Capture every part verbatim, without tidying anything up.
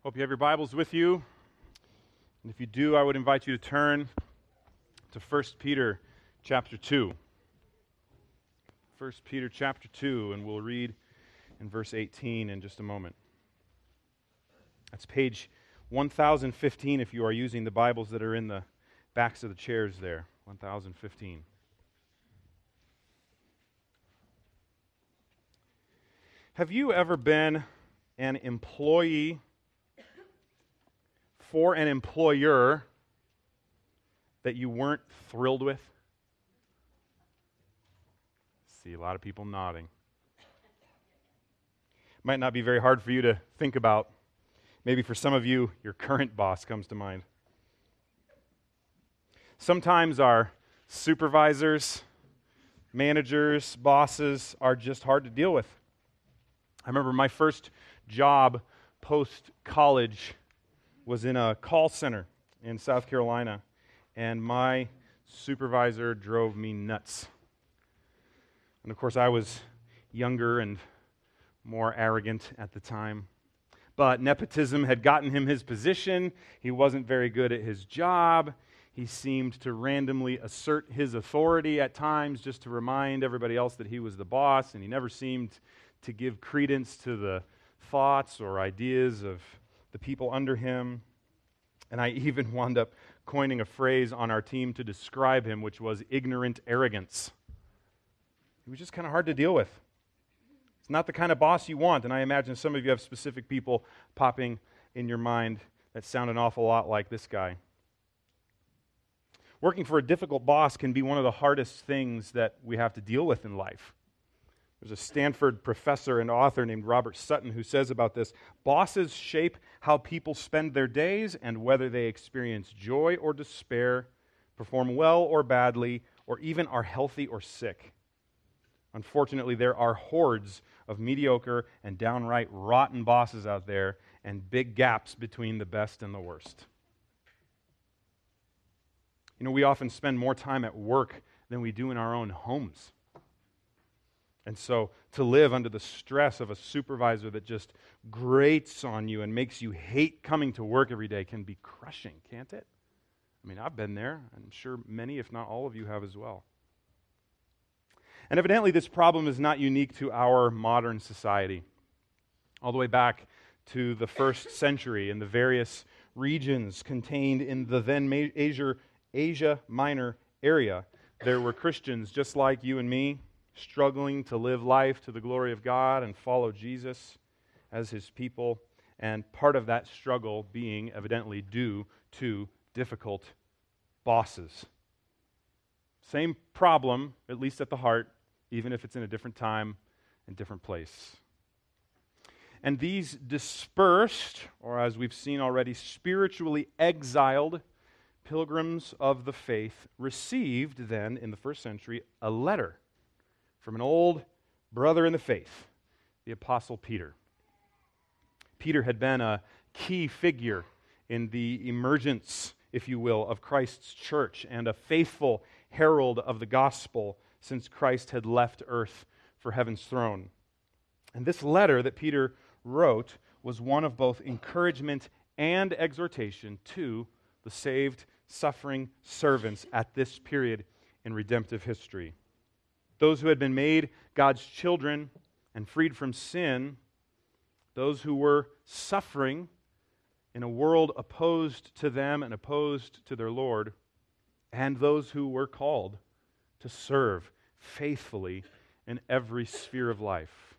Hope you have your Bibles with you. And if you do, I would invite you to turn to First Peter chapter two. First Peter chapter two, and we'll read in verse eighteen in just a moment. That's page one thousand fifteen if you are using the Bibles that are in the backs of the chairs there. one thousand fifteen. Have you ever been an employee for an employer that you weren't thrilled with? See a lot of people nodding. Might not be very hard for you to think about. Maybe for some of you, your current boss comes to mind. Sometimes our supervisors, managers, bosses are just hard to deal with. I remember my first job post-college was in a call center in South Carolina, and my supervisor drove me nuts. And of course, I was younger and more arrogant at the time. But nepotism had gotten him his position. He wasn't very good at his job. He seemed to randomly assert his authority at times just to remind everybody else that he was the boss, and he never seemed to give credence to the thoughts or ideas of the people under him. And I even wound up coining a phrase on our team to describe him, which was ignorant arrogance. He was just kind of hard to deal with. It's not the kind of boss you want, and I imagine some of you have specific people popping in your mind that sound an awful lot like this guy. Working for a difficult boss can be one of the hardest things that we have to deal with in life. There's a Stanford professor and author named Robert Sutton who says about this, bosses shape how people spend their days and whether they experience joy or despair, perform well or badly, or even are healthy or sick. Unfortunately, there are hordes of mediocre and downright rotten bosses out there and big gaps between the best and the worst. You know, we often spend more time at work than we do in our own homes. And so to live under the stress of a supervisor that just grates on you and makes you hate coming to work every day can be crushing, can't it? I mean, I've been there. I'm sure many, if not all of you have as well. And evidently this problem is not unique to our modern society. All the way back to the first century in the various regions contained in the then Asia, Asia Minor area, there were Christians just like you and me, struggling to live life to the glory of God and follow Jesus as His people, and part of that struggle being evidently due to difficult bosses. Same problem, at least at the heart, even if it's in a different time and different place. And these dispersed, or as we've seen already, spiritually exiled pilgrims of the faith received then, in the first century, a letter from an old brother in the faith, the Apostle Peter. Peter had been a key figure in the emergence, if you will, of Christ's church and a faithful herald of the gospel since Christ had left earth for heaven's throne. And this letter that Peter wrote was one of both encouragement and exhortation to the saved, suffering servants at this period in redemptive history. Those who had been made God's children and freed from sin, those who were suffering in a world opposed to them and opposed to their Lord, and those who were called to serve faithfully in every sphere of life.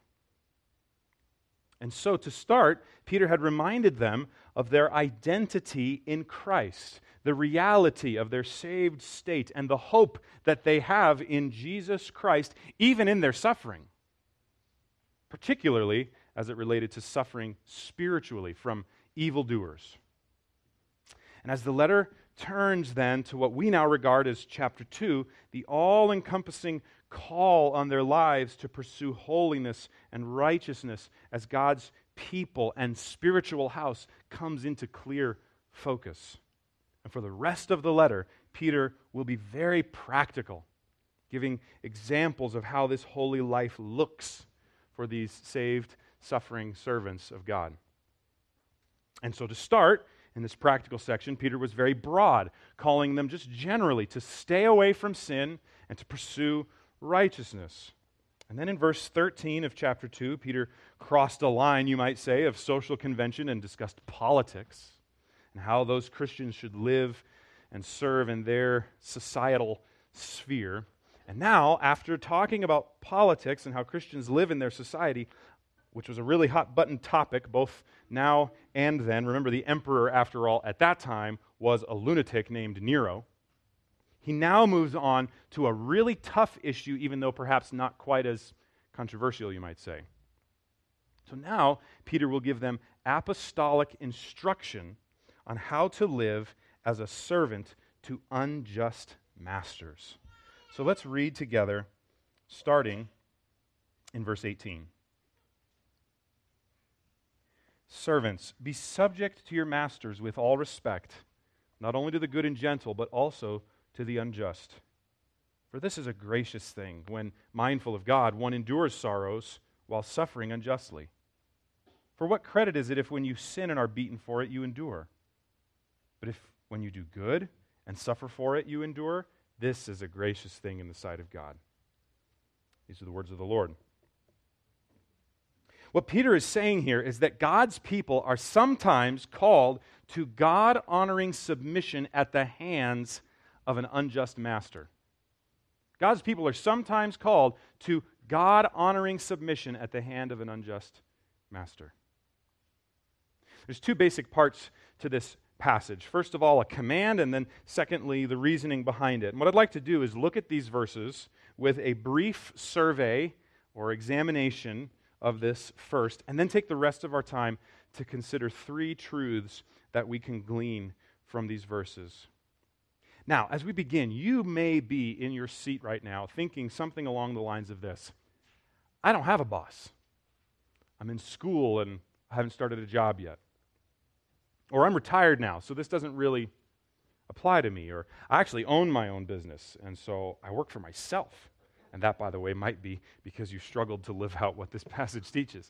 And so to start, Peter had reminded them of their identity in Christ, the reality of their saved state, and the hope that they have in Jesus Christ, even in their suffering, particularly as it related to suffering spiritually from evildoers. And as the letter turns then to what we now regard as chapter two, the all-encompassing call on their lives to pursue holiness and righteousness as God's people and spiritual house comes into clear focus. And for the rest of the letter, Peter will be very practical, giving examples of how this holy life looks for these saved, suffering servants of God. And so to start, in this practical section, Peter was very broad, calling them just generally to stay away from sin and to pursue righteousness. And then in verse thirteen of chapter two, Peter crossed a line, you might say, of social convention and discussed politics and how those Christians should live and serve in their societal sphere. And now, after talking about politics and how Christians live in their society, which was a really hot-button topic both now and then. Remember, the emperor, after all, at that time was a lunatic named Nero. He now moves on to a really tough issue, even though perhaps not quite as controversial, you might say. So now, Peter will give them apostolic instruction on how to live as a servant to unjust masters. So let's read together, starting in verse eighteen. Servants, be subject to your masters with all respect, not only to the good and gentle, but also to the unjust. For this is a gracious thing, when, mindful of God, one endures sorrows while suffering unjustly. For what credit is it if when you sin and are beaten for it, you endure? But if when you do good and suffer for it, you endure, this is a gracious thing in the sight of God. These are the words of the Lord. What Peter is saying here is that God's people are sometimes called to God-honoring submission at the hands of an unjust master. God's people are sometimes called to God-honoring submission at the hand of an unjust master. There's two basic parts to this passage. First of all, a command, and then secondly, the reasoning behind it. And what I'd like to do is look at these verses with a brief survey or examination of this first, and then take the rest of our time to consider three truths that we can glean from these verses. Now, as we begin, you may be in your seat right now thinking something along the lines of this. I don't have a boss. I'm in school and I haven't started a job yet. Or I'm retired now, so this doesn't really apply to me. Or I actually own my own business, and so I work for myself. And that, by the way, might be because you struggled to live out what this passage teaches.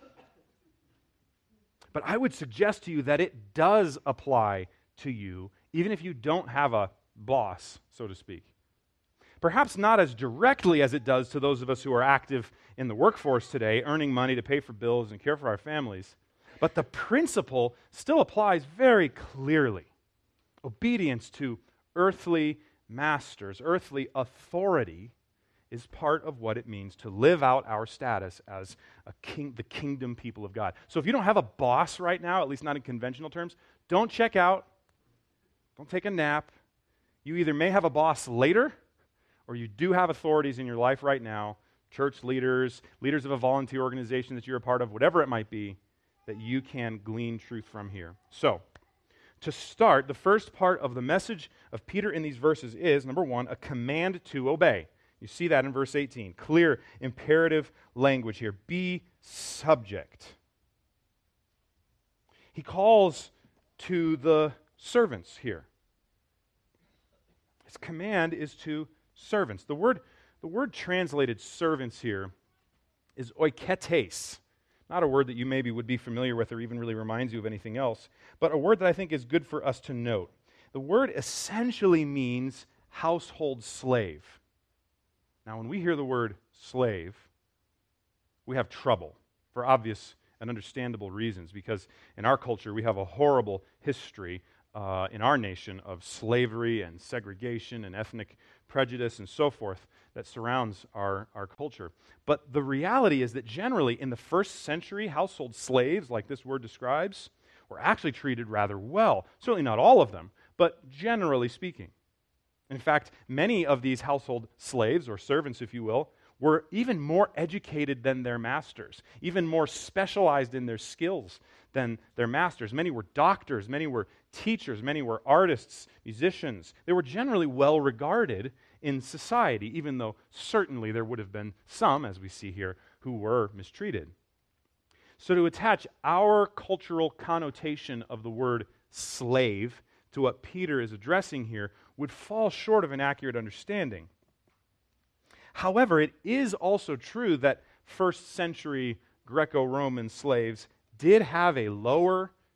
But I would suggest to you that it does apply to you, even if you don't have a boss, so to speak. Perhaps not as directly as it does to those of us who are active in the workforce today, earning money to pay for bills and care for our families. But the principle still applies very clearly. Obedience to earthly masters, earthly authority, is part of what it means to live out our status as a king, the kingdom people of God. So if you don't have a boss right now, at least not in conventional terms, don't check out, don't take a nap. You either may have a boss later, or you do have authorities in your life right now, church leaders, leaders of a volunteer organization that you're a part of, whatever it might be, that you can glean truth from here. So, to start, the first part of the message of Peter in these verses is, number one, a command to obey. You see that in verse eighteen. Clear, imperative language here. Be subject. He calls to the servants here. His command is to servants. The word, the word translated servants here is oiketes. Not a word that you maybe would be familiar with or even really reminds you of anything else, but a word that I think is good for us to note. The word essentially means household slave. Now, when we hear the word slave, we have trouble for obvious and understandable reasons, because in our culture we have a horrible history uh, in our nation of slavery and segregation and ethnic prejudice and so forth that surrounds our, our culture. But the reality is that generally in the first century, household slaves, like this word describes, were actually treated rather well. Certainly not all of them, but generally speaking. In fact, many of these household slaves, or servants if you will, were even more educated than their masters, even more specialized in their skills than their masters. Many were doctors, many were teachers, many were artists, musicians. They were generally well regarded in society, even though certainly there would have been some, as we see here, who were mistreated. So to attach our cultural connotation of the word slave to what Peter is addressing here would fall short of an accurate understanding. However, it is also true that first century Greco-Roman slaves did have a lower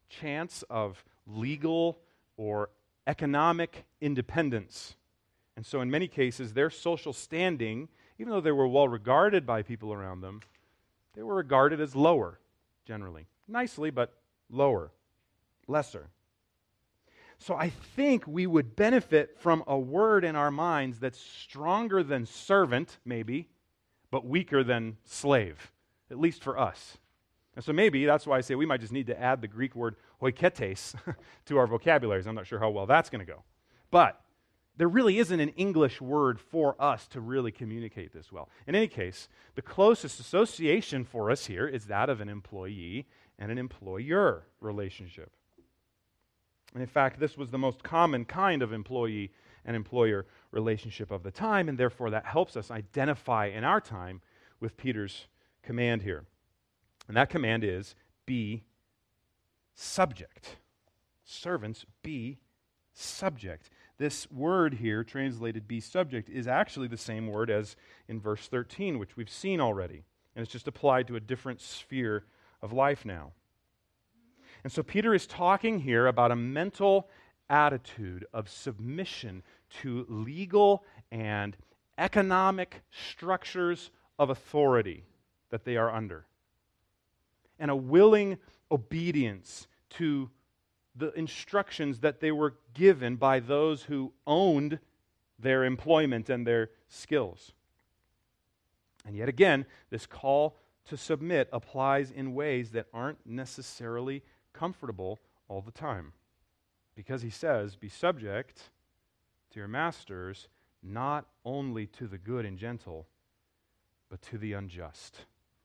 chance of legal or economic independence. And so in many cases, their social standing, even though they were well regarded by people around them, they were regarded as lower, generally. Nicely, but lower, lesser. So I think we would benefit from a word in our minds that's stronger than servant, maybe, but weaker than slave, at least for us. And so maybe that's why I say we might just need to add the Greek word oiketes to our vocabularies. I'm not sure how well that's going to go. But there really isn't an English word for us to really communicate this well. In any case, the closest association for us here is that of an employee and an employer relationship. And in fact, this was the most common kind of employee and employer relationship of the time, and therefore that helps us identify in our time with Peter's command here. And that command is, be subject. Servants, be subject. This word here, translated be subject, is actually the same word as in verse thirteen, which we've seen already. And it's just applied to a different sphere of life now. And so Peter is talking here about a mental attitude of submission to legal and economic structures of authority that they are under, and a willing obedience to the instructions that they were given by those who owned their employment and their skills. And yet again, this call to submit applies in ways that aren't necessarily comfortable all the time. Because he says, be subject to your masters, not only to the good and gentle, but to the unjust.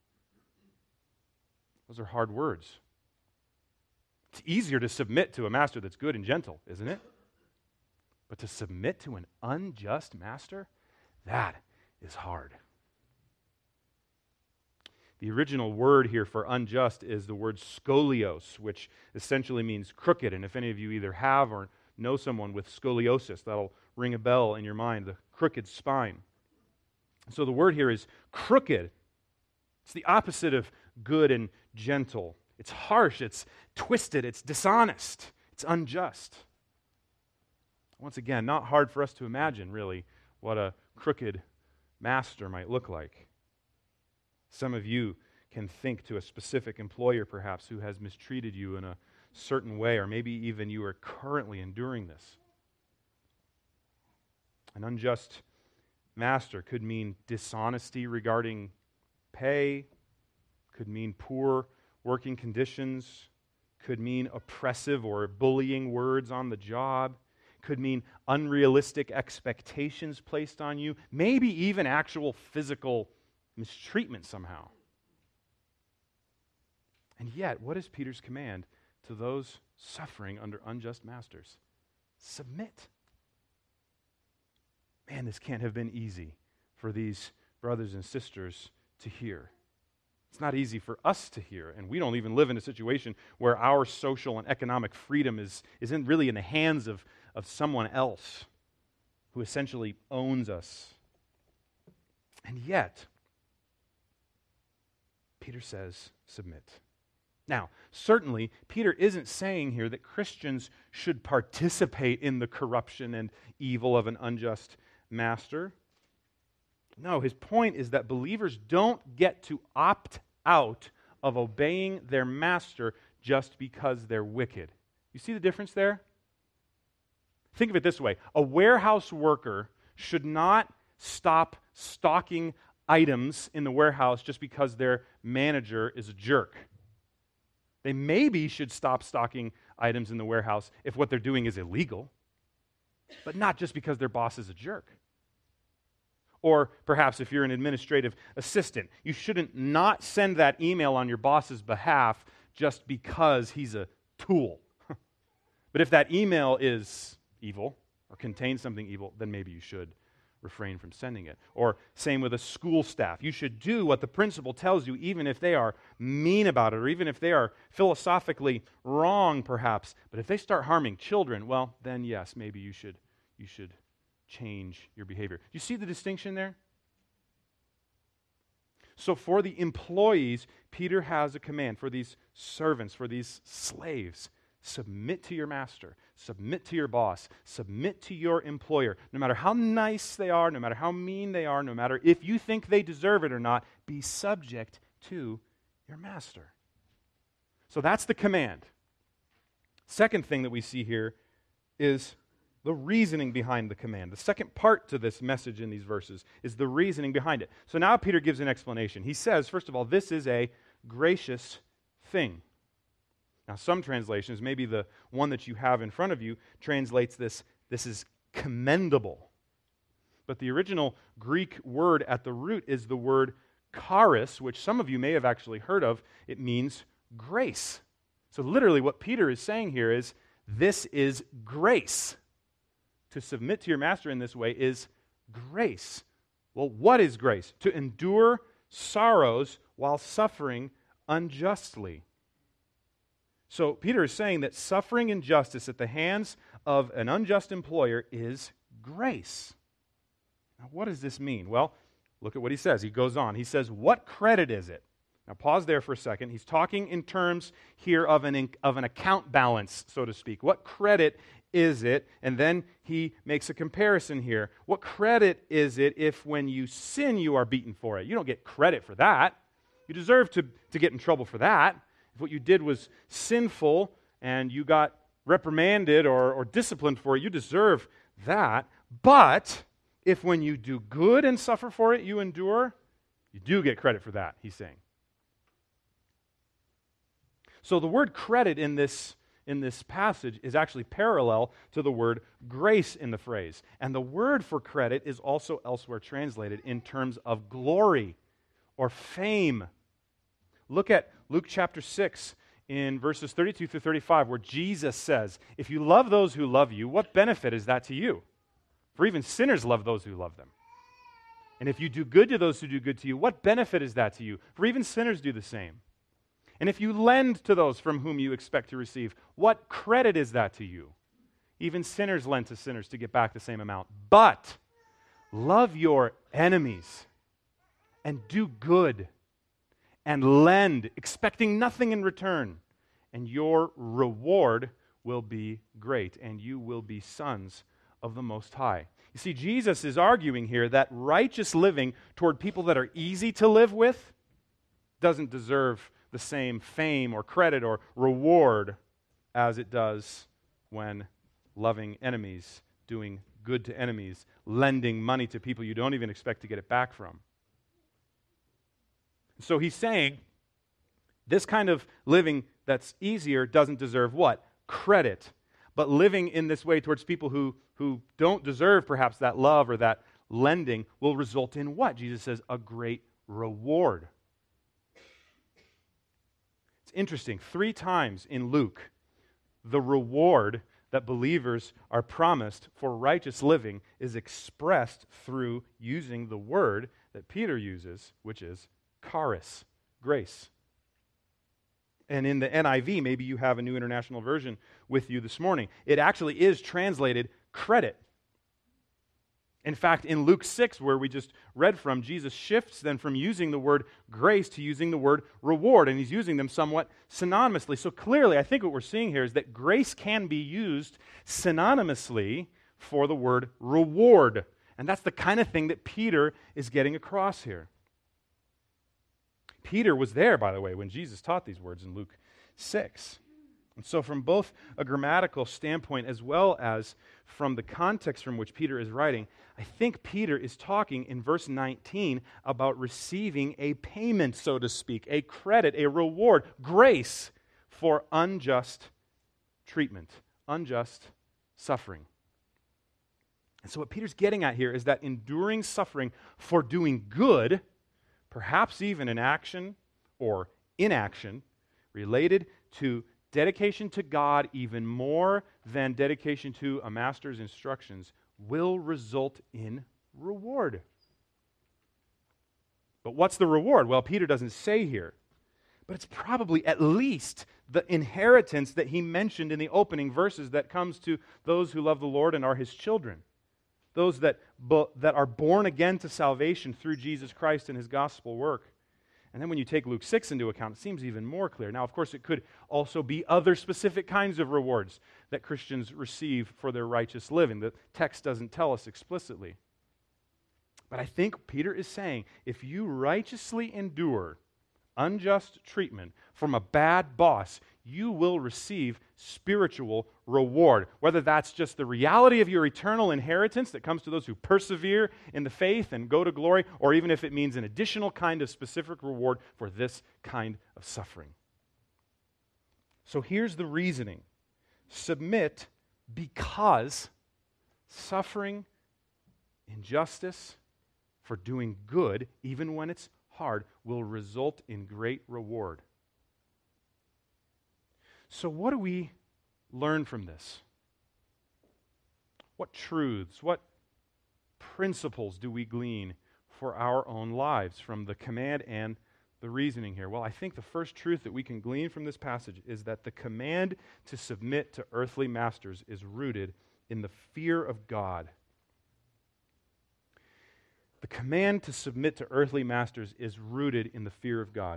Those are hard words. It's easier to submit to a master that's good and gentle, isn't it? But to submit to an unjust master, that is hard. The original word here for unjust is the word scolios, which essentially means crooked. And if any of you either have or know someone with scoliosis, that'll ring a bell in your mind, the crooked spine. So the word here is crooked. It's the opposite of good and gentle. It's harsh, it's twisted, it's dishonest, it's unjust. Once again, not hard for us to imagine, really, what a crooked master might look like. Some of you can think to a specific employer, perhaps, who has mistreated you in a certain way, or maybe even you are currently enduring this. An unjust master could mean dishonesty regarding pay, could mean poor working conditions, could mean oppressive or bullying words on the job, could mean unrealistic expectations placed on you, maybe even actual physical mistreatment somehow. And yet, what is Peter's command to those suffering under unjust masters? Submit. Man, this can't have been easy for these brothers and sisters to hear. It's not easy for us to hear, and we don't even live in a situation where our social and economic freedom is, is in really in the hands of, of someone else who essentially owns us. And yet, Peter says, submit. Now, certainly, Peter isn't saying here that Christians should participate in the corruption and evil of an unjust master. No, his point is that believers don't get to opt out of obeying their master just because they're wicked. You see the difference there? Think of it this way. A warehouse worker should not stop stocking items in the warehouse just because their manager is a jerk. They maybe should stop stocking items in the warehouse if what they're doing is illegal, but not just because their boss is a jerk. Or perhaps if you're an administrative assistant, you shouldn't not send that email on your boss's behalf just because he's a tool. But if that email is evil or contains something evil, then maybe you should refrain from sending it. Or same with a school staff. You should do what the principal tells you even if they are mean about it or even if they are philosophically wrong perhaps. But if they start harming children, well, then yes, maybe you should you should change your behavior. You see the distinction there? So for the employees, Peter has a command for these servants, for these slaves. Submit to your master. Submit to your boss. Submit to your employer. No matter how nice they are, no matter how mean they are, no matter if you think they deserve it or not, be subject to your master. So that's the command. Second thing that we see here is the reasoning behind the command. The second part to this message in these verses is the reasoning behind it. So now Peter gives an explanation. He says, first of all, this is a gracious thing. Now, some translations, maybe the one that you have in front of you, translates this, this is commendable. But the original Greek word at the root is the word charis, which some of you may have actually heard of. It means grace. So literally what Peter is saying here is, this is grace. To submit to your master in this way is grace. Well, what is grace? To endure sorrows while suffering unjustly. So Peter is saying that suffering injustice at the hands of an unjust employer is grace. Now, what does this mean? Well, look at what he says. He goes on. He says, what credit is it? Now, pause there for a second. He's talking in terms here of an, of an account balance, so to speak. What credit is it? And then he makes a comparison here. What credit is it if when you sin, you are beaten for it? You don't get credit for that. You deserve to, to get in trouble for that. If what you did was sinful and you got reprimanded or, or disciplined for it, you deserve that. But if when you do good and suffer for it, you endure, you do get credit for that, he's saying. So the word credit in this, in this passage is actually parallel to the word grace in the phrase. And the word for credit is also elsewhere translated in terms of glory or fame. Look at Luke chapter six in verses thirty-two through thirty-five, where Jesus says, if you love those who love you, what benefit is that to you? For even sinners love those who love them. And if you do good to those who do good to you, what benefit is that to you? For even sinners do the same. And if you lend to those from whom you expect to receive, what credit is that to you? Even sinners lend to sinners to get back the same amount. But love your enemies and do good and lend, expecting nothing in return, and your reward will be great, and you will be sons of the Most High. You see, Jesus is arguing here that righteous living toward people that are easy to live with doesn't deserve the same fame or credit or reward as it does when loving enemies, doing good to enemies, lending money to people you don't even expect to get it back from. So he's saying this kind of living that's easier doesn't deserve what? Credit. But living in this way towards people who, who don't deserve perhaps that love or that lending will result in what? Jesus says, a great reward. It's interesting. Three times in Luke, the reward that believers are promised for righteous living is expressed through using the word that Peter uses, which is charis, grace. And in the N I V, maybe you have a New International Version with you this morning, it actually is translated credit. In fact, in Luke six, where we just read from, Jesus shifts then from using the word grace to using the word reward, and he's using them somewhat synonymously. So clearly, I think what we're seeing here is that grace can be used synonymously for the word reward. And that's the kind of thing that Peter is getting across here. Peter was there, by the way, when Jesus taught these words in Luke six. And so from both a grammatical standpoint as well as from the context from which Peter is writing, I think Peter is talking in verse nineteen about receiving a payment, so to speak, a credit, a reward, grace for unjust treatment, unjust suffering. And so what Peter's getting at here is that enduring suffering for doing good, perhaps even an action or inaction related to dedication to God even more than dedication to a master's instructions, will result in reward. But what's the reward? Well, Peter doesn't say here, but it's probably at least the inheritance that he mentioned in the opening verses that comes to those who love the Lord and are his children. Those that, bo- that are born again to salvation through Jesus Christ and his gospel work. And then when you take Luke six into account, it seems even more clear. Now, of course, it could also be other specific kinds of rewards that Christians receive for their righteous living. The text doesn't tell us explicitly. But I think Peter is saying, if you righteously endure unjust treatment from a bad boss, you will receive spiritual reward. Whether that's just the reality of your eternal inheritance that comes to those who persevere in the faith and go to glory, or even if it means an additional kind of specific reward for this kind of suffering. So here's the reasoning. Submit because suffering, injustice for doing good, even when it's hard, will result in great reward. So what do we learn from this? What truths, what principles do we glean for our own lives from the command and the reasoning here? Well, I think the first truth that we can glean from this passage is that the command to submit to earthly masters is rooted in the fear of God. The command to submit to earthly masters is rooted in the fear of God.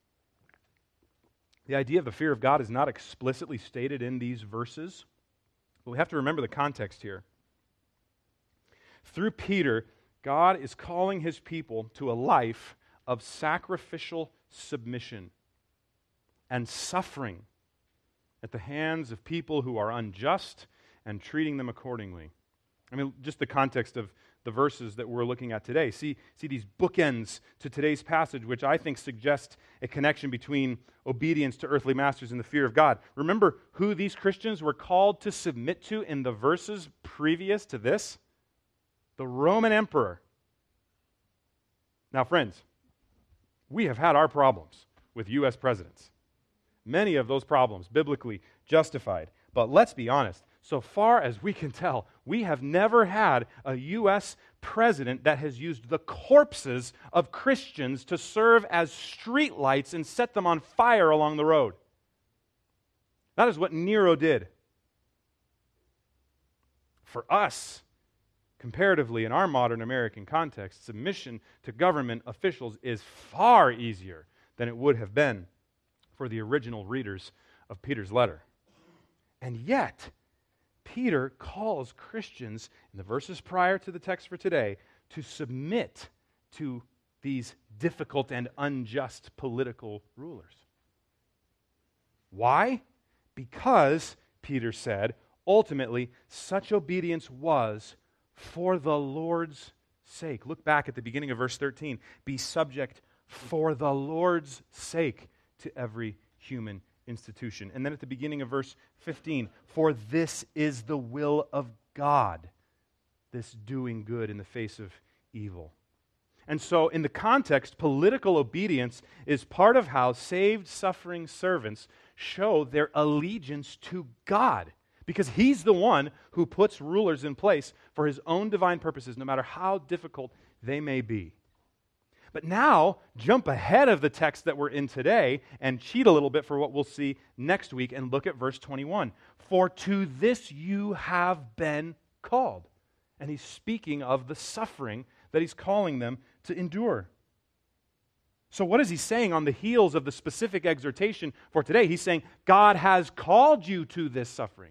The idea of the fear of God is not explicitly stated in these verses, but we have to remember the context here. Through Peter, God is calling his people to a life of sacrificial submission and suffering at the hands of people who are unjust and treating them accordingly. I mean, just the context of the verses that we're looking at today. See, see these bookends to today's passage, which I think suggest a connection between obedience to earthly masters and the fear of God. Remember who these Christians were called to submit to in the verses previous to this? The Roman emperor. Now, friends, we have had our problems with U S presidents. Many of those problems biblically justified. But let's be honest, so far as we can tell, we have never had a U S president that has used the corpses of Christians to serve as streetlights and set them on fire along the road. That is what Nero did. For us, comparatively, in our modern American context, submission to government officials is far easier than it would have been for the original readers of Peter's letter. And yet, Peter calls Christians, in the verses prior to the text for today, to submit to these difficult and unjust political rulers. Why? Because, Peter said, ultimately, such obedience was for the Lord's sake. Look back at the beginning of verse thirteen. Be subject for the Lord's sake to every human institution. And then at the beginning of verse fifteen, for this is the will of God, this doing good in the face of evil. And so in the context, political obedience is part of how saved, suffering servants show their allegiance to God, because He's the one who puts rulers in place for His own divine purposes, no matter how difficult they may be. But now, jump ahead of the text that we're in today and cheat a little bit for what we'll see next week and look at verse twenty-one. For to this you have been called. And he's speaking of the suffering that he's calling them to endure. So what is he saying on the heels of the specific exhortation for today? He's saying, God has called you to this suffering.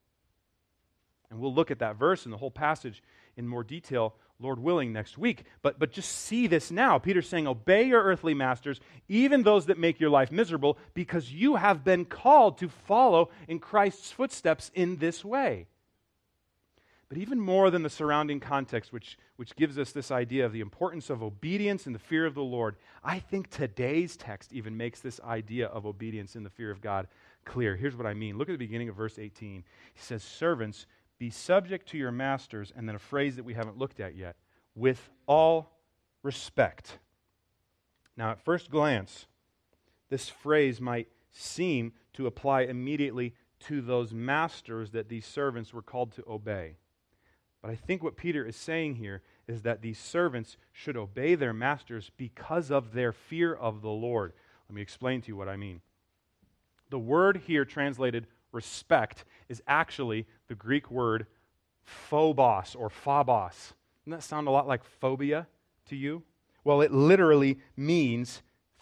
And we'll look at that verse and the whole passage in more detail, Lord willing, next week. But, but just see this now. Peter's saying, obey your earthly masters, even those that make your life miserable, because you have been called to follow in Christ's footsteps in this way. But even more than the surrounding context, which, which gives us this idea of the importance of obedience and the fear of the Lord, I think today's text even makes this idea of obedience and the fear of God clear. Here's what I mean. Look at the beginning of verse eighteen. He says, servants, be subject to your masters, and then a phrase that we haven't looked at yet, with all respect. Now, at first glance, this phrase might seem to apply immediately to those masters that these servants were called to obey. But I think what Peter is saying here is that these servants should obey their masters because of their fear of the Lord. Let me explain to you what I mean. The word here translated respect is actually the Greek word phobos or phobos. Doesn't that sound a lot like phobia to you? Well, it literally means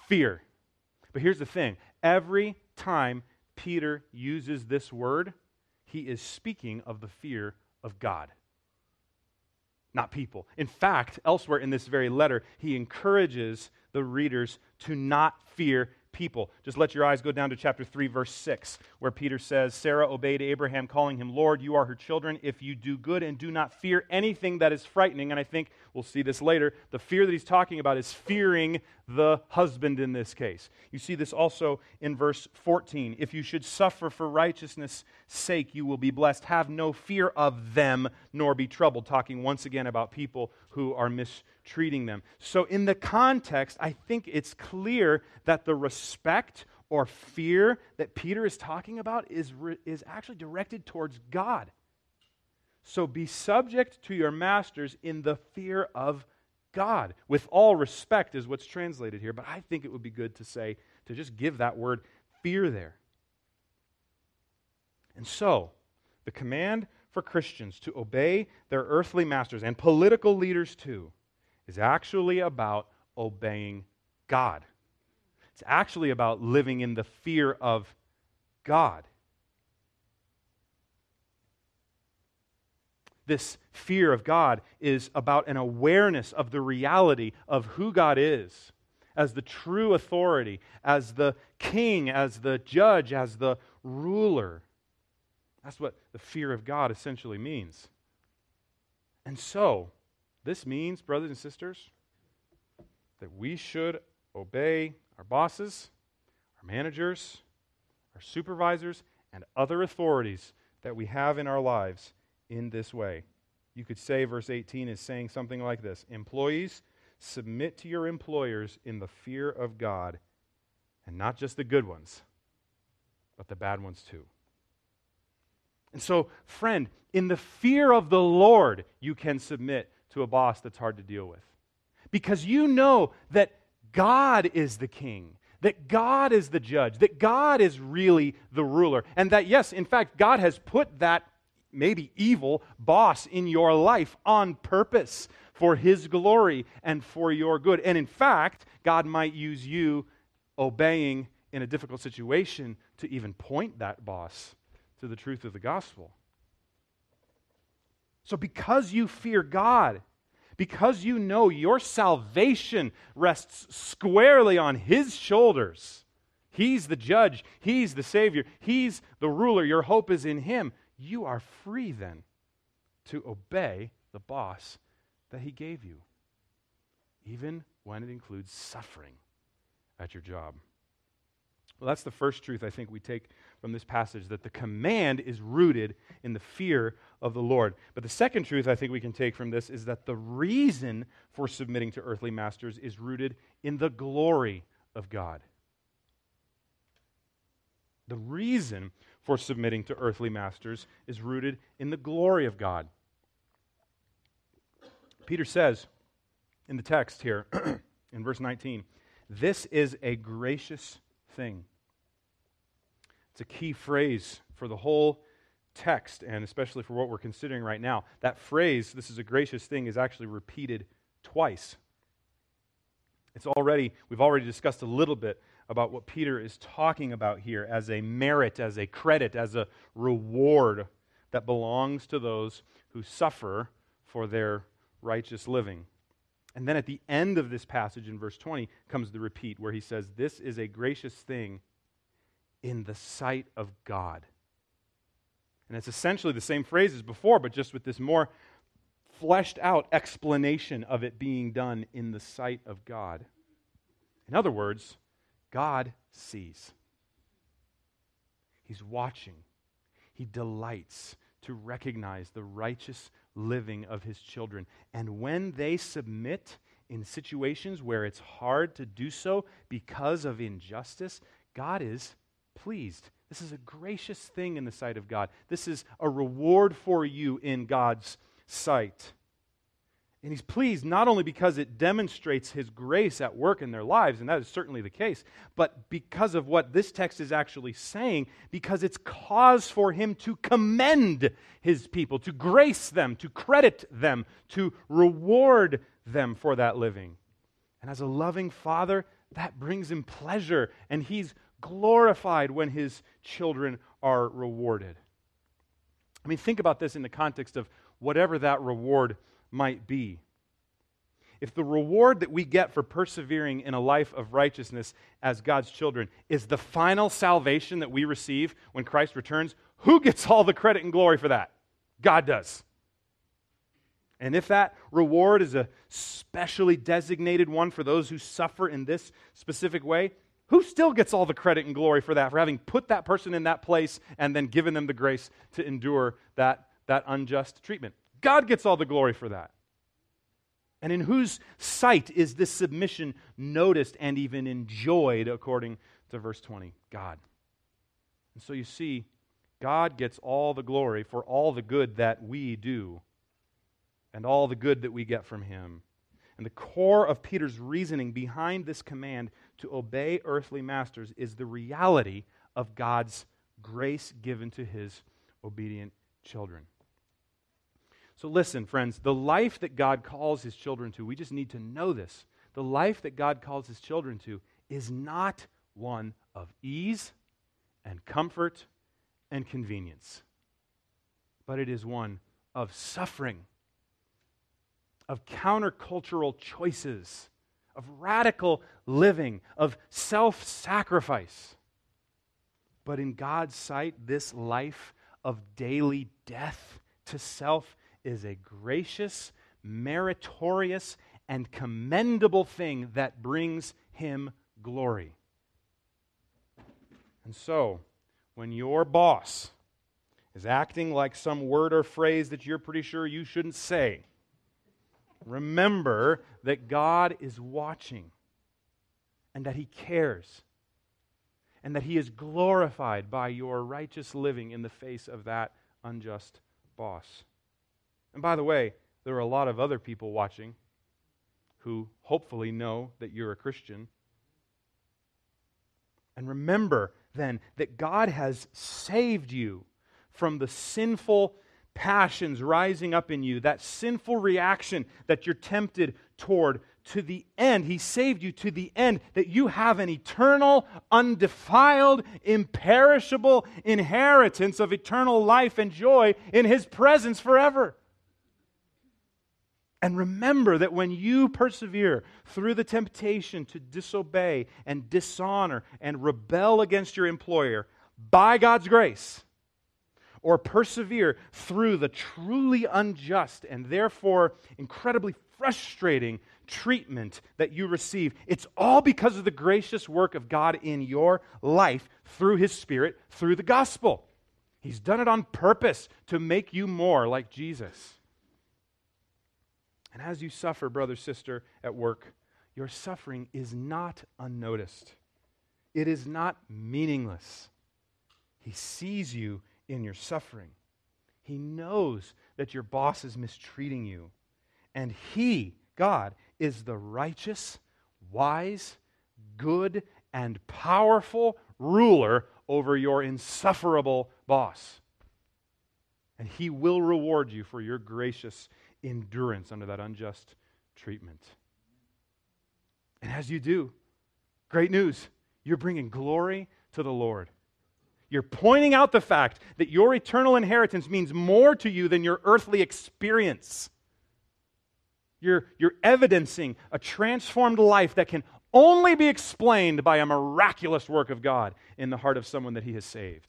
fear. But here's the thing. Every time Peter uses this word, he is speaking of the fear of God, not people. In fact, elsewhere in this very letter, he encourages the readers to not fear people. Just let your eyes go down to chapter three, verse six, where Peter says, Sarah obeyed Abraham, calling him Lord. You are her children if you do good and do not fear anything that is frightening. And I think we'll see this later. The fear that he's talking about is fearing the husband in this case. You see this also in verse fourteen. If you should suffer for righteousness' sake, you will be blessed. Have no fear of them, nor be troubled. Talking once again about people who are mistreating them. So in the context, I think it's clear that the respect or fear that Peter is talking about is, re- is actually directed towards God. So be subject to your masters in the fear of God. With all respect is what's translated here, but I think it would be good to say, to just give that word fear there. And so, the command for Christians to obey their earthly masters and political leaders too is actually about obeying God. It's actually about living in the fear of God. This fear of God is about an awareness of the reality of who God is as the true authority, as the king, as the judge, as the ruler. That's what the fear of God essentially means. And so, this means, brothers and sisters, that we should obey our bosses, our managers, our supervisors, and other authorities that we have in our lives in this way. You could say verse eighteen is saying something like this: employees, submit to your employers in the fear of God, and not just the good ones, but the bad ones too. And so, friend, in the fear of the Lord, you can submit to a boss that's hard to deal with. Because you know that God is the king, that God is the judge, that God is really the ruler, and that, yes, in fact, God has put that maybe evil boss in your life on purpose for His glory and for your good. And in fact, God might use you obeying in a difficult situation to even point that boss to the truth of the gospel. So because you fear God, because you know your salvation rests squarely on His shoulders, He's the judge, He's the Savior, He's the ruler, your hope is in Him, you are free then to obey the boss that He gave you, even when it includes suffering at your job. Well, that's the first truth I think we take from this passage, that the command is rooted in the fear of the Lord. But the second truth I think we can take from this is that the reason for submitting to earthly masters is rooted in the glory of God. The reason for submitting to earthly masters is rooted in the glory of God. Peter says in the text here, in verse nineteen, this is a gracious thing. It's a key phrase for the whole text, and especially for what we're considering right now. That phrase, this is a gracious thing, is actually repeated twice. It's already, we've already discussed a little bit about what Peter is talking about here as a merit, as a credit, as a reward that belongs to those who suffer for their righteous living. And then at the end of this passage in verse twenty comes the repeat where he says, this is a gracious thing in the sight of God. And it's essentially the same phrase as before, but just with this more fleshed out explanation of it being done in the sight of God. In other words, God sees. He's watching. He delights to recognize the righteous living of His children. And when they submit in situations where it's hard to do so because of injustice, God is pleased. This is a gracious thing in the sight of God. This is a reward for you in God's sight. And He's pleased not only because it demonstrates His grace at work in their lives, and that is certainly the case, but because of what this text is actually saying, because it's cause for Him to commend His people, to grace them, to credit them, to reward them for that living. And as a loving Father, that brings him pleasure, and he's glorified when his children are rewarded. I mean, think about this in the context of whatever that reward might be. If the reward that we get for persevering in a life of righteousness as God's children is the final salvation that we receive when Christ returns, who gets all the credit and glory for that? God does. And if that reward is a specially designated one for those who suffer in this specific way, who still gets all the credit and glory for that, for having put that person in that place and then given them the grace to endure that, that unjust treatment? God gets all the glory for that. And in whose sight is this submission noticed and even enjoyed, according to verse twenty? God. And so you see, God gets all the glory for all the good that we do and all the good that we get from Him. And the core of Peter's reasoning behind this command to obey earthly masters is the reality of God's grace given to His obedient children. So listen, friends, the life that God calls His children to, we just need to know this. The life that God calls His children to is not one of ease and comfort and convenience, but it is one of suffering, of countercultural choices, of radical living, of self-sacrifice. But in God's sight, this life of daily death to self is a gracious, meritorious, and commendable thing that brings Him glory. And so, when your boss is acting like some word or phrase that you're pretty sure you shouldn't say, remember that God is watching and that He cares and that He is glorified by your righteous living in the face of that unjust boss. And by the way, there are a lot of other people watching who hopefully know that you're a Christian. And remember then that God has saved you from the sinful passions rising up in you, that sinful reaction that you're tempted toward, to the end. He saved you to the end that you have an eternal, undefiled, imperishable inheritance of eternal life and joy in His presence forever. And remember that when you persevere through the temptation to disobey and dishonor and rebel against your employer by God's grace, or persevere through the truly unjust and therefore incredibly frustrating treatment that you receive, it's all because of the gracious work of God in your life through His Spirit, through the gospel. He's done it on purpose to make you more like Jesus. And as you suffer, brother, sister, at work, your suffering is not unnoticed. It is not meaningless. He sees you in your suffering. He knows that your boss is mistreating you. And He, God, is the righteous, wise, good, and powerful ruler over your insufferable boss. And He will reward you for your gracious endurance under that unjust treatment. And as you do, great news, you're bringing glory to the Lord. You're pointing out the fact that your eternal inheritance means more to you than your earthly experience. You're, you're evidencing a transformed life that can only be explained by a miraculous work of God in the heart of someone that He has saved.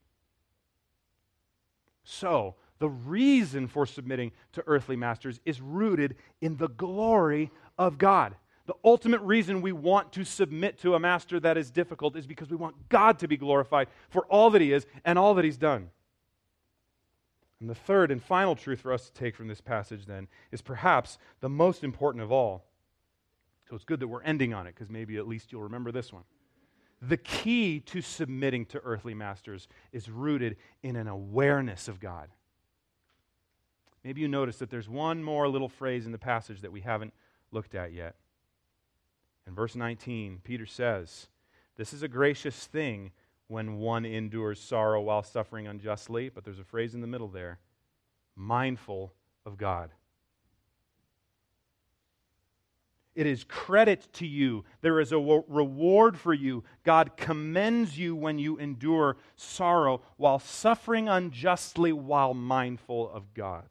So, the reason for submitting to earthly masters is rooted in the glory of God. The ultimate reason we want to submit to a master that is difficult is because we want God to be glorified for all that He is and all that He's done. And the third and final truth for us to take from this passage then is perhaps the most important of all. So it's good that we're ending on it because maybe at least you'll remember this one. The key to submitting to earthly masters is rooted in an awareness of God. Maybe you notice that there's one more little phrase in the passage that we haven't looked at yet. In verse nineteen, Peter says, "This is a gracious thing when one endures sorrow while suffering unjustly," but there's a phrase in the middle there, "mindful of God." It is credit to you. There is a wo- reward for you. God commends you when you endure sorrow while suffering unjustly while mindful of God.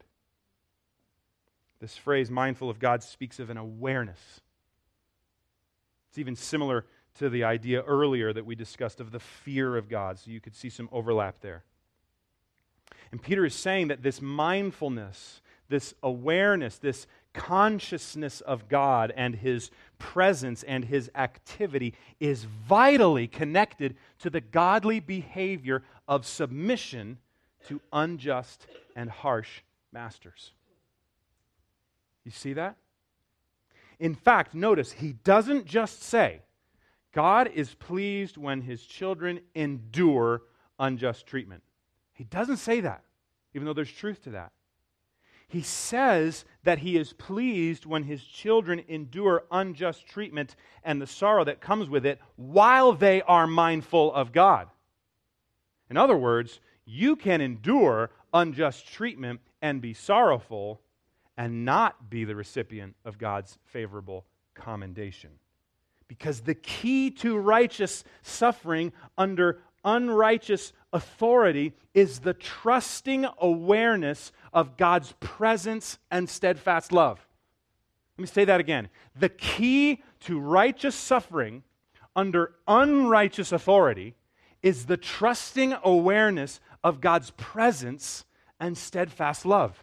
This phrase, mindful of God, speaks of an awareness. It's even similar to the idea earlier that we discussed of the fear of God, so you could see some overlap there. And Peter is saying that this mindfulness, this awareness, this consciousness of God and His presence and His activity is vitally connected to the godly behavior of submission to unjust and harsh masters. You see that? In fact, notice, he doesn't just say, God is pleased when His children endure unjust treatment. He doesn't say that, even though there's truth to that. He says that He is pleased when His children endure unjust treatment and the sorrow that comes with it while they are mindful of God. In other words, you can endure unjust treatment and be sorrowful and not be the recipient of God's favorable commendation. Because the key to righteous suffering under unrighteous authority is the trusting awareness of God's presence and steadfast love. Let me say that again. The key to righteous suffering under unrighteous authority is the trusting awareness of God's presence and steadfast love.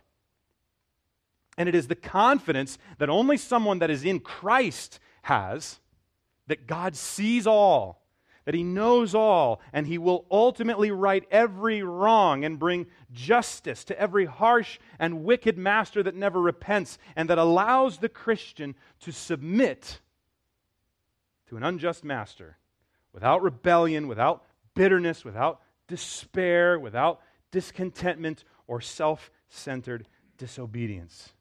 And it is the confidence that only someone that is in Christ has, that God sees all, that He knows all, and He will ultimately right every wrong and bring justice to every harsh and wicked master that never repents, and that allows the Christian to submit to an unjust master without rebellion, without bitterness, without despair, without discontentment or self-centered disobedience.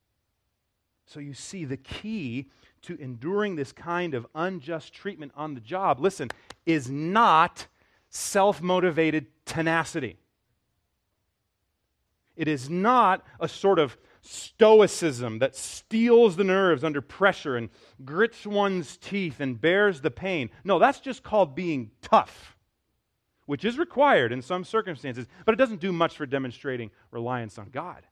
So you see, the key to enduring this kind of unjust treatment on the job, listen, is not self-motivated tenacity. It is not a sort of stoicism that steels the nerves under pressure and grits one's teeth and bears the pain. No, that's just called being tough, which is required in some circumstances, but it doesn't do much for demonstrating reliance on God.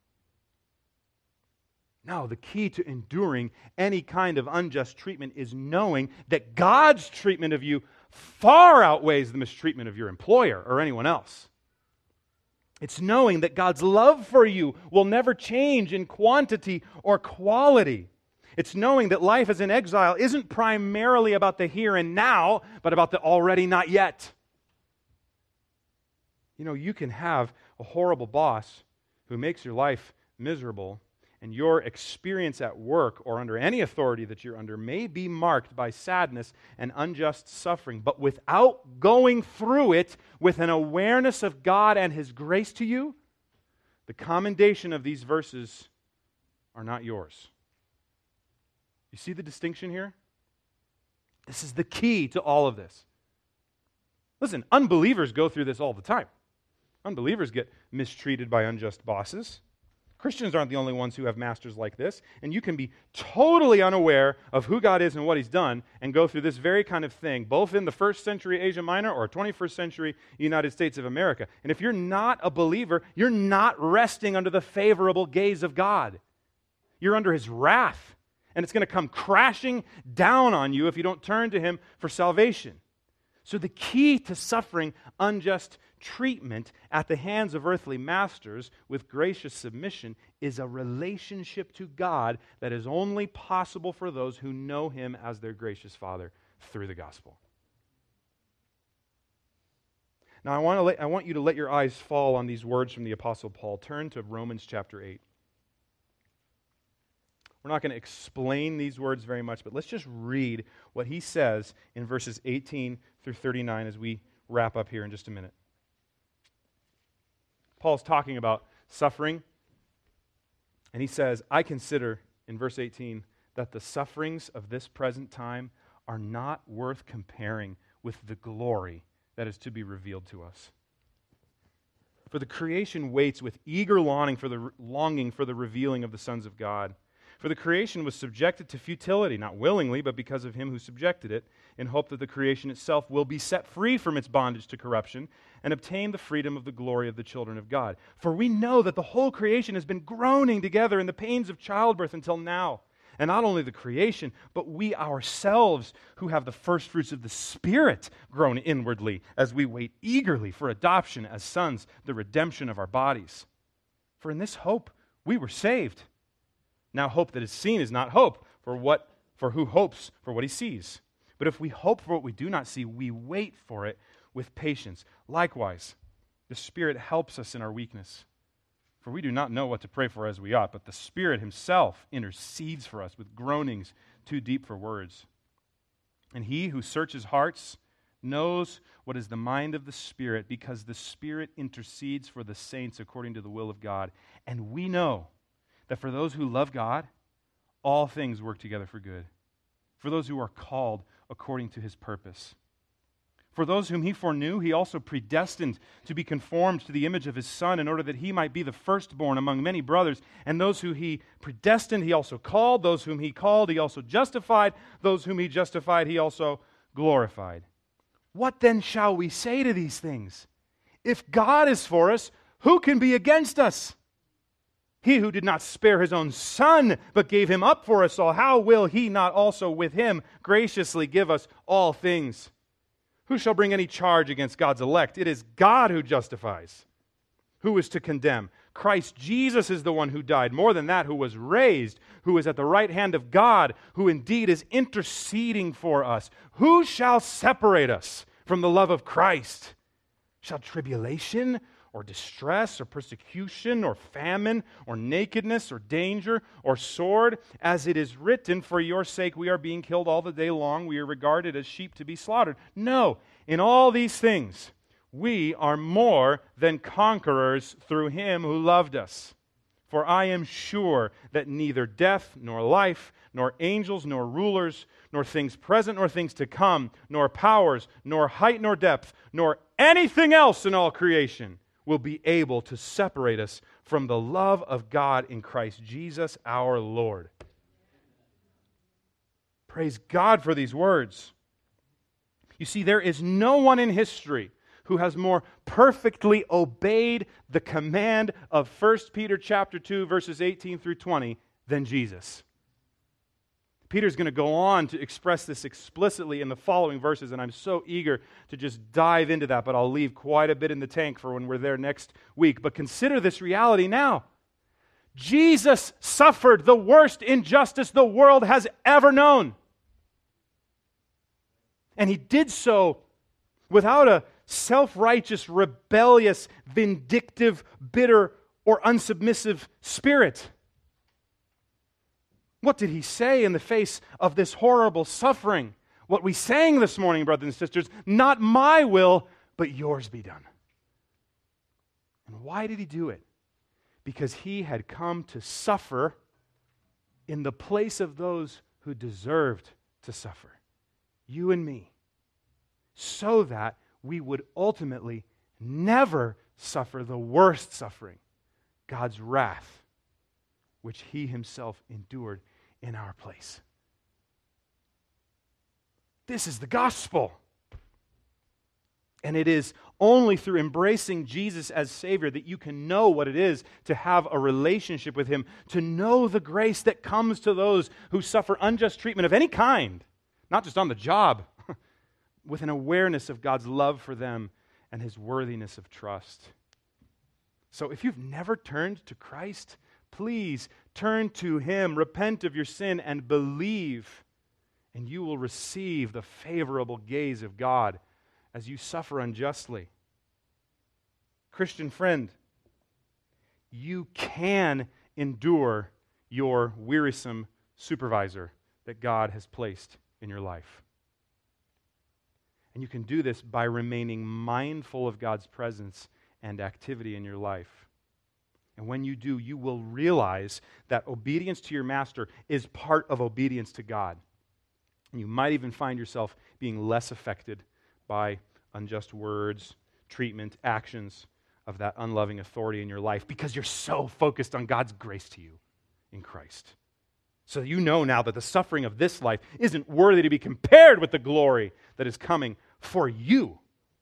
No, the key to enduring any kind of unjust treatment is knowing that God's treatment of you far outweighs the mistreatment of your employer or anyone else. It's knowing that God's love for you will never change in quantity or quality. It's knowing that life as an exile isn't primarily about the here and now, but about the already not yet. You know, you can have a horrible boss who makes your life miserable, and your experience at work or under any authority that you're under may be marked by sadness and unjust suffering, but without going through it with an awareness of God and His grace to you, the commendation of these verses are not yours. You see the distinction here? This is the key to all of this. Listen, unbelievers go through this all the time. Unbelievers get mistreated by unjust bosses. Christians aren't the only ones who have masters like this, and you can be totally unaware of who God is and what He's done and go through this very kind of thing, both in the first century Asia Minor or twenty-first century United States of America. And if you're not a believer, you're not resting under the favorable gaze of God. You're under His wrath, and it's going to come crashing down on you if you don't turn to Him for salvation. So the key to suffering unjust treatment at the hands of earthly masters with gracious submission is a relationship to God that is only possible for those who know Him as their gracious Father through the gospel. Now I want to let, I want you to let your eyes fall on these words from the Apostle Paul. Turn to Romans chapter eight. We're not going to explain these words very much, but let's just read what he says in verses eighteen through thirty-nine as we wrap up here in just a minute. Paul's talking about suffering, and he says, I consider, in verse eighteen, that the sufferings of this present time are not worth comparing with the glory that is to be revealed to us. For the creation waits with eager longing for the longing for the revealing of the sons of God. For the creation was subjected to futility, not willingly, but because of him who subjected it, in hope that the creation itself will be set free from its bondage to corruption and obtain the freedom of the glory of the children of God. For we know that the whole creation has been groaning together in the pains of childbirth until now. And not only the creation, but we ourselves who have the first fruits of the Spirit groan inwardly as we wait eagerly for adoption as sons, the redemption of our bodies. For in this hope we were saved. Now hope that is seen is not hope, for what for who hopes for what he sees? But if we hope for what we do not see, we wait for it with patience. Likewise, the Spirit helps us in our weakness. For we do not know what to pray for as we ought, but the Spirit himself intercedes for us with groanings too deep for words. And he who searches hearts knows what is the mind of the Spirit, because the Spirit intercedes for the saints according to the will of God. And we know that for those who love God, all things work together for good, for those who are called according to his purpose. For those whom he foreknew, he also predestined to be conformed to the image of his Son, in order that he might be the firstborn among many brothers. And those who he predestined, he also called. Those whom he called, he also justified. Those whom he justified, he also glorified. What then shall we say to these things? If God is for us, who can be against us? He who did not spare his own Son, but gave him up for us all, how will he not also with him graciously give us all things? Who shall bring any charge against God's elect? It is God who justifies. Who is to condemn? Christ Jesus is the one who died. More than that, who was raised, who is at the right hand of God, who indeed is interceding for us. Who shall separate us from the love of Christ? Shall tribulation, or distress, or persecution, or famine, or nakedness, or danger, or sword? As it is written, for your sake we are being killed all the day long. We are regarded as sheep to be slaughtered. No, in all these things we are more than conquerors through him who loved us. For I am sure that neither death, nor life, nor angels, nor rulers, nor things present, nor things to come, nor powers, nor height, nor depth, nor anything else in all creation will be able to separate us from the love of God in Christ Jesus our Lord. Praise God for these words. You see, there is no one in history who has more perfectly obeyed the command of First Peter chapter two, verses eighteen through twenty than Jesus. Peter's going to go on to express this explicitly in the following verses, and I'm so eager to just dive into that, but I'll leave quite a bit in the tank for when we're there next week. But consider this reality now. Jesus suffered the worst injustice the world has ever known. And he did so without a self-righteous, rebellious, vindictive, bitter, or unsubmissive spirit. What did he say in the face of this horrible suffering? What we sang this morning, brothers and sisters, not my will, but yours be done. And why did he do it? Because he had come to suffer in the place of those who deserved to suffer, you and me, so that we would ultimately never suffer the worst suffering, God's wrath, which he himself endured in our place. This is the gospel. And it is only through embracing Jesus as Savior that you can know what it is to have a relationship with him, to know the grace that comes to those who suffer unjust treatment of any kind, not just on the job, with an awareness of God's love for them and his worthiness of trust. So if you've never turned to Christ, please turn to him, repent of your sin, and believe, and you will receive the favorable gaze of God as you suffer unjustly. Christian friend, you can endure your wearisome supervisor that God has placed in your life. And you can do this by remaining mindful of God's presence and activity in your life. And when you do, you will realize that obedience to your master is part of obedience to God. And you might even find yourself being less affected by unjust words, treatment, actions of that unloving authority in your life because you're so focused on God's grace to you in Christ. So you know now that the suffering of this life isn't worthy to be compared with the glory that is coming for you.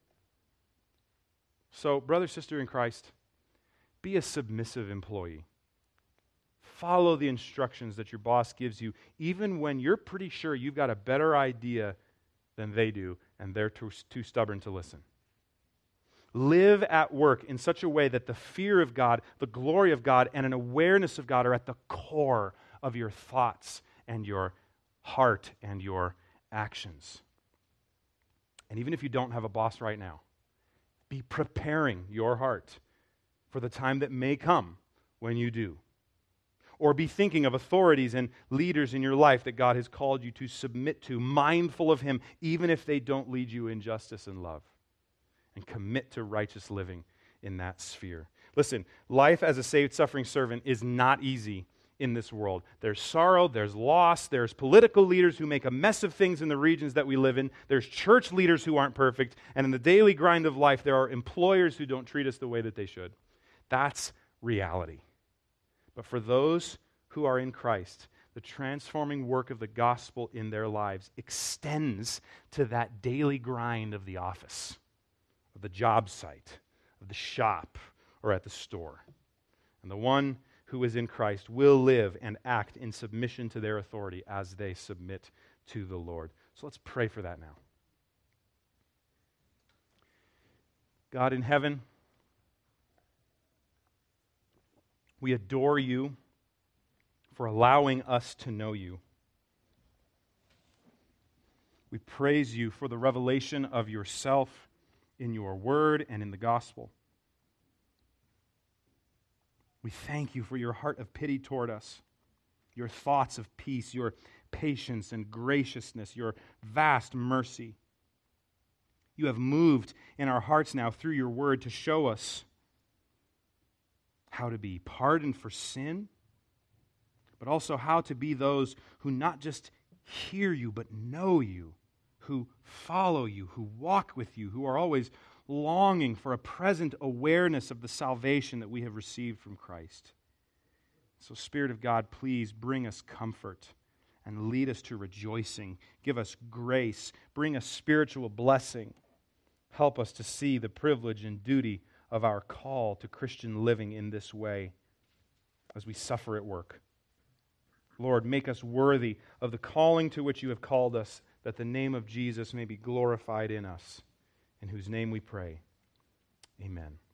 So, brother, sister in Christ, be a submissive employee. Follow the instructions that your boss gives you, even when you're pretty sure you've got a better idea than they do, and they're too, too stubborn to listen. Live at work in such a way that the fear of God, the glory of God, and an awareness of God are at the core of your thoughts and your heart and your actions. And even if you don't have a boss right now, be preparing your heart for the time that may come when you do. Or be thinking of authorities and leaders in your life that God has called you to submit to, mindful of Him, even if they don't lead you in justice and love. And commit to righteous living in that sphere. Listen, life as a saved, suffering servant is not easy in this world. There's sorrow, there's loss, there's political leaders who make a mess of things in the regions that we live in, there's church leaders who aren't perfect, and in the daily grind of life, there are employers who don't treat us the way that they should. That's reality. But for those who are in Christ, the transforming work of the gospel in their lives extends to that daily grind of the office, of the job site, of the shop, or at the store. And the one who is in Christ will live and act in submission to their authority as they submit to the Lord. So let's pray for that now. God in heaven, we adore you for allowing us to know you. We praise you for the revelation of yourself in your word and in the gospel. We thank you for your heart of pity toward us, your thoughts of peace, your patience and graciousness, your vast mercy. You have moved in our hearts now through your word to show us how to be pardoned for sin, but also how to be those who not just hear you, but know you, who follow you, who walk with you, who are always longing for a present awareness of the salvation that we have received from Christ. So, Spirit of God, please bring us comfort and lead us to rejoicing. Give us grace. Bring us spiritual blessing. Help us to see the privilege and duty of our call to Christian living in this way as we suffer at work. Lord, make us worthy of the calling to which you have called us, that the name of Jesus may be glorified in us, in whose name we pray. Amen.